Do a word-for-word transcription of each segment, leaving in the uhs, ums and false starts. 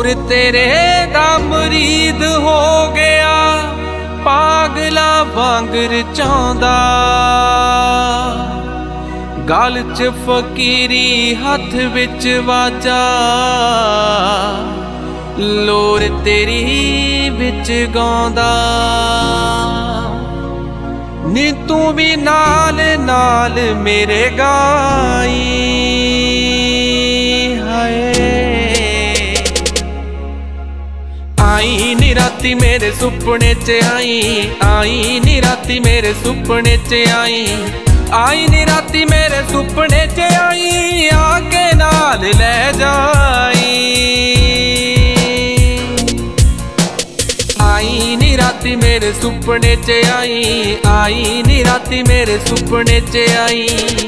तेरे दा मुरीद हो गया, पागला वांगर चांदा। गल च फकीरी हथ विच वाजा, लोर तेरी विच गांदा। नी तू भी नाल नाल मेरे गाई, हाय आई नी राती मेरे सुपने च आई, आई नी राती मेरे सुपने च आई, आई नी राती मेरे सुपने च आई, आके नाल ले जाई। आई नी राती मेरे सुपने च आई, आई नी राती मेरे सुपने च आई।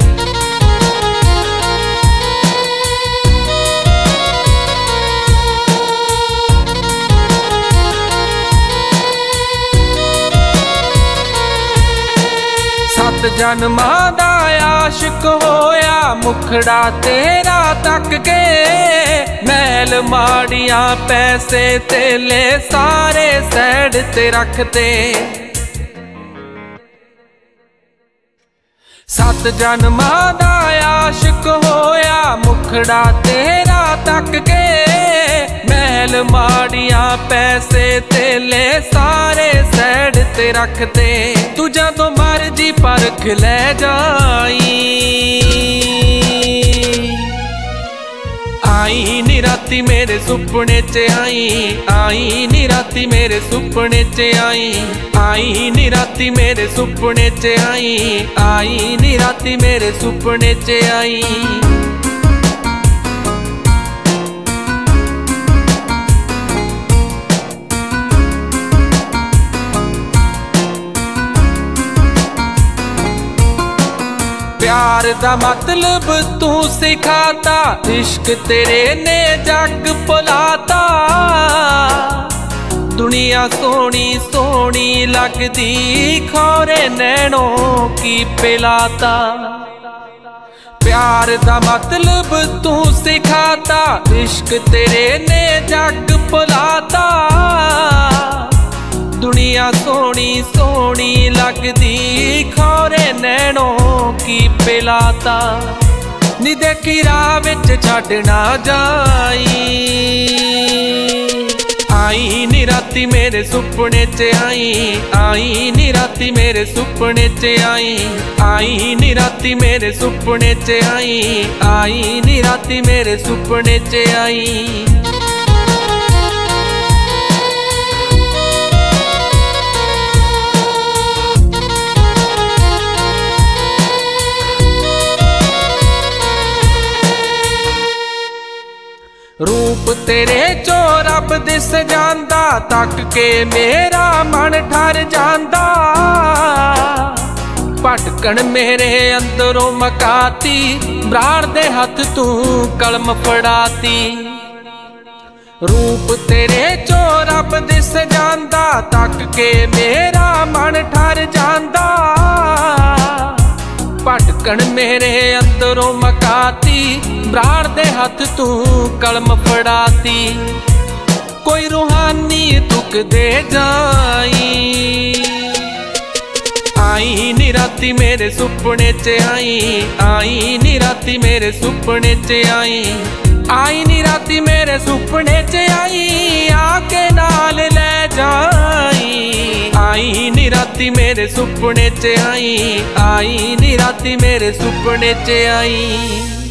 सत जन्मां दा आशिक होया, मुखड़ा तेरा तक के। मैल माड़ियां पैसे तेले सारे सैड ते रखते। सत जन्मां दा आशिक होया, मुखड़ा तेरा तक के। मैल माड़ियां पैसे तेले सारे सैड ते रखते। तू जदों मर्जी परख ले जाई, आई नी राती मेरे सुपने च आई, आई नी राती मेरे सुपने च आई, आई नी राती मेरे सुपने च आई, आई नी राती मेरे सुपने च आई। प्यार दा मतलब तू सिखाता, इश्क तेरे ने जग भुलाता। दुनिया सोनी सोनी लगदी, खौरे नैनों की पिलाता। प्यार दा मतलब तू सिखाता, इश्क तेरे ने जग भुलाता। दुनिया सोनी सोनी लगदी, खौरे नैनों की पिलाता। नी देखी राह विच छड्ड ना जाई, आई नी राती मेरे सुपने च आई, आई नी राती मेरे सुपने च आई, आई नी राती मेरे सुपने च आई, आई नी राती मेरे सुपने च आई। रूप तेरे चो रब दिस जांदा, तक के मेरा मन ठर जांदा। भटकन मेरे अंदरों मकाती, ब्राड़ दे हथ तू कलम फड़ाती। रूप तेरे चो रब दिस जांदा, तक के मेरा मन ठर जांदा। भटकन मेरे अंदरों मकाती, ब्राड़ दे हथ तू कलम फड़ाती। कोई रूहानी तुक दे जाई, आई नी राती मेरे सुपने च आई, आई नी राती मेरे सुपने च आई, आई नी राती मेरे सुपने च आई, आके नाल ले जाई। आई नी राती मेरे सुपने च आई, आई नी राती मेरे सुपने च आई।